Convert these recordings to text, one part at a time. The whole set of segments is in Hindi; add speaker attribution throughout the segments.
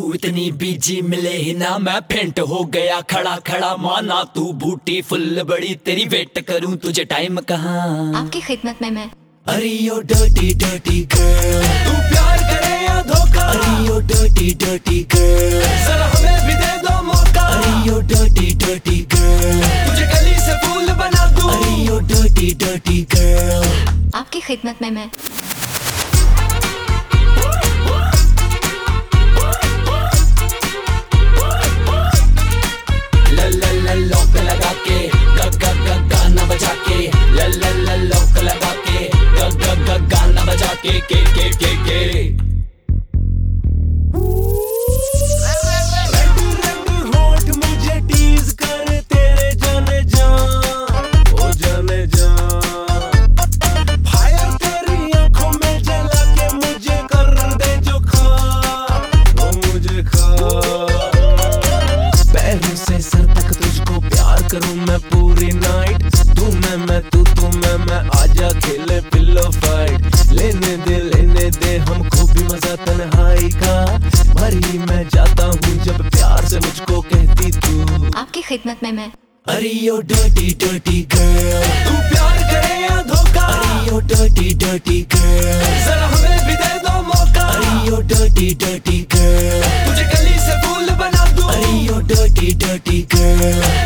Speaker 1: इतनी बीजी मिले ही ना, मैं फेंट हो गया खड़ा खड़ा। माना तू बूटी फुल बड़ी, तेरी वेट करूं तुझे टाइम कहाँ।
Speaker 2: आपकी खिदमत में मैं।
Speaker 1: अरे यो डर्टी डर्टी गर्ल, तू प्यार करे या धोखा। अरे यो डर्टी डर्टी गर्ल, जरा हमें भी दे दो मौका। अरे यो डर्टी डर्टी गर्ल, तुझे गली से फूल बना दूं। अरे यो डर्टी डर्टी गर्ल,
Speaker 2: आपकी खिदमत में मैं।
Speaker 1: लॉक लगा के गाना बजा के, लॉक लगा के गाना बजा के। होठ मुझे टीज कर तेरे जाने जा, ओ जाने जा। फायर तेरी आंखों में जला के मुझे कर दे जो खा, ओ मुझे खा। पैरों से सर तक तुझको प्यार करूं मैं पूरी नाइट। तू मैं तू मैं आजा खेले पिल्लो फाइट। लेने दे हमको भी मजा तन्हाई का। भरी मैं जाता हूँ जब प्यार से मुझको कहती तू।
Speaker 2: आपकी खिदमत में मैं।
Speaker 1: अरे यो डर्टी डर्टी गर्ल, तू प्यार करे या धोखा। अरे यो डर्टी डर्टी गर्ल, जरा हमें भी दे दो मौका। अरे यो डर्टी डर्टी गर्ल, तुझे गली से फूल बना दूं। अरे यो डर्टी डर्टी गर्ल।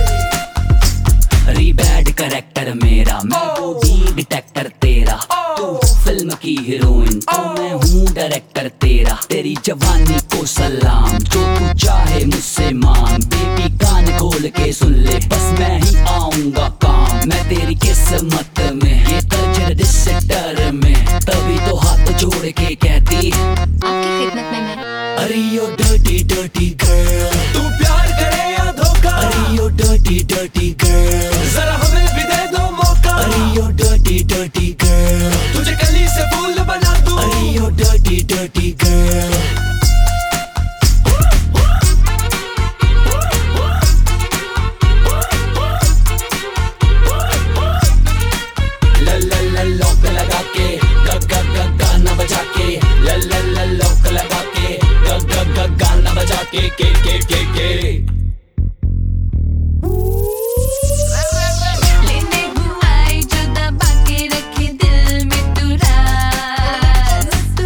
Speaker 1: अरे बैड करैक्टर मेरा, मैं बॉडी डिटेक्टर तेरा। तू फिल्म की हीरोइन तो मैं हूँ डायरेक्टर तेरा। तेरी जवानी को सलाम, जो तू चाहे मुझसे मांग। बेबी कान खोल के सुन ले, बस मैं ही आऊंगा काम। मैं तेरी किस्मत में, ये कल्चर डिस्टर में, तभी तो हाथ जोड़ के कहती
Speaker 2: आपकी खिदमत में मैं।
Speaker 1: अरे यो डर्टी डर्टी गर्ल, तू प्यार करे या धोखा। अरे यो डर्टी डर्टी गर्ल, जरा हमें भी दे दो मौका। अरे यो डर्टी डर्टी गर्ल, तुझे गली से फूल बना दूं। अरे yo dirty dirty girl. Lock लगा के गाना बजा के, लॉक लगा के गाना बजा के।
Speaker 3: लेने घुमाई जो दबा के रखे दिल में तू राज।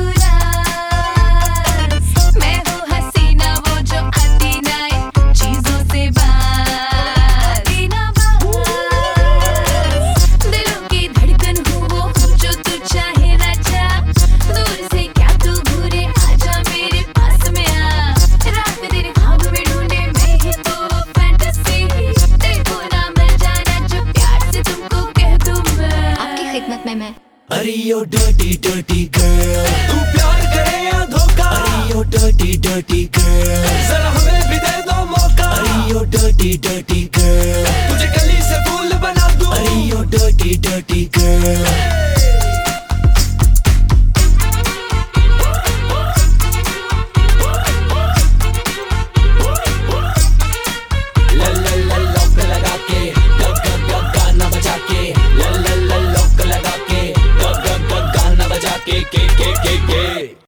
Speaker 3: मैं हूँ हसीना वो जो आती ना चीजों से बात। दिलों की धड़कन हूँ वो हूँ जो तू चाहे राजा। दूर से क्या तू घूरे, आजा मेरे पास में आ। रात में तेरे ख्वाब में ढूंढे मैं ही तो फैंटेसी। देखो ना मिल जाना जो प्यार से तुमको कह दूं मैं।
Speaker 2: आपकी खिदमत में मैं।
Speaker 1: अरे यो डर्टी डर्टी गर्ल, तू प्यार करे या धोखा। अरे यो डर्टी डर्टी गर्ल, जरा हमें भी दे दो मौका। अरे यो डर्टी डर्टी गर्ल, तुझे गली से फूल बना दूं। अरे यो डर्टी डर्टी गर्ल।